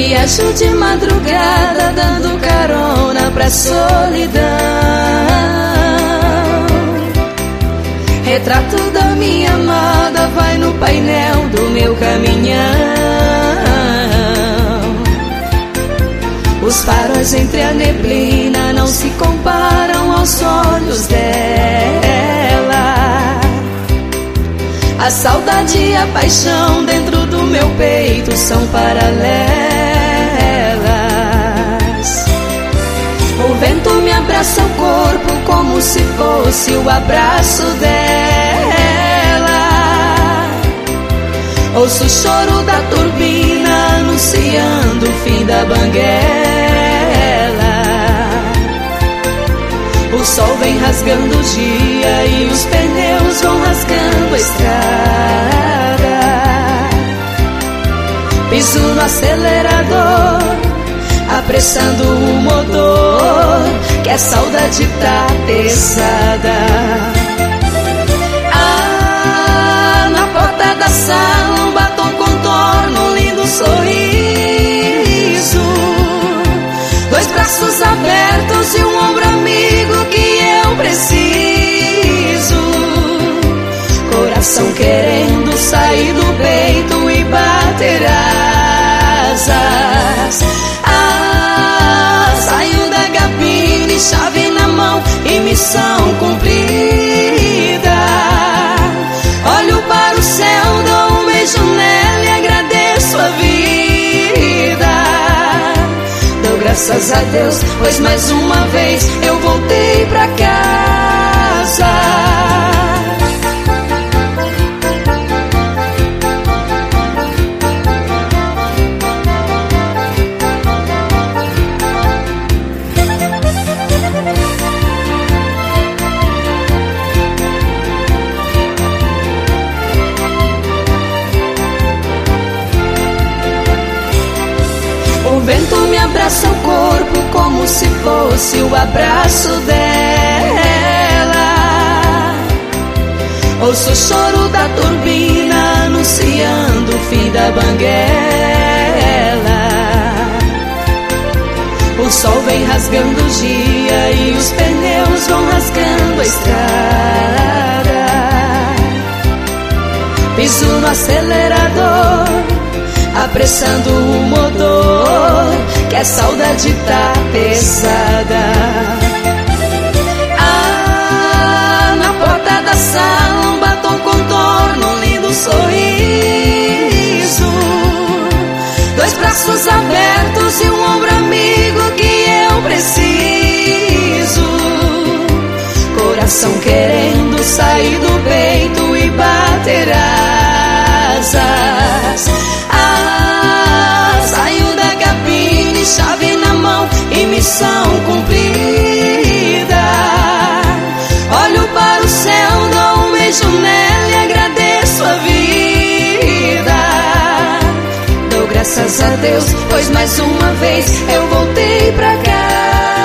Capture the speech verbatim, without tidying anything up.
Viajo de madrugada dando carona pra solidão. Retrato da minha amada vai no painel do meu caminhão. Os faróis entre a neblina não se comparam aos olhos dela. A saudade e a paixão dentro do meu peito são paralelas. O vento me abraça o corpo como se fosse o abraço dela. Ouço o choro da turbina anunciando o fim da banguela. O sol vem rasgando o dia e os pneus vão rasgando a estrada. Piso no acelerador, apressando o motor, que a saudade tá pesada. Ah, na porta da sala um batom contorna um lindo sorriso. Dois braços abertos e um ombro amigo que eu preciso. Coração querendo sair do peito e bater asas. Ah, saio da cabine, chave na mão e missão cumprida. Olho para o céu, dou um beijo nela e agradeço a vida. Dou graças a Deus, pois mais uma vez eu voltei pra casa. O vento me abraça o corpo como se fosse o abraço dela. Ouço o choro da turbina anunciando o fim da banguela. O sol vem rasgando o dia e os pneus vão rasgando a estrada. Piso no acelerador, apressando o motor, que a saudade tá pesada. Ah, na porta da sala um batom contorna um lindo sorriso. Dois braços abertos e um ombro amigo que eu preciso. Coração querendo sair do peito e bater asas. Ah, saio da cabine, chave na mão e missão cumprida. Olho para o céu, dou um beijo nela e agradeço a vida. Dou graças a Deus, pois mais uma vez eu voltei pra cá.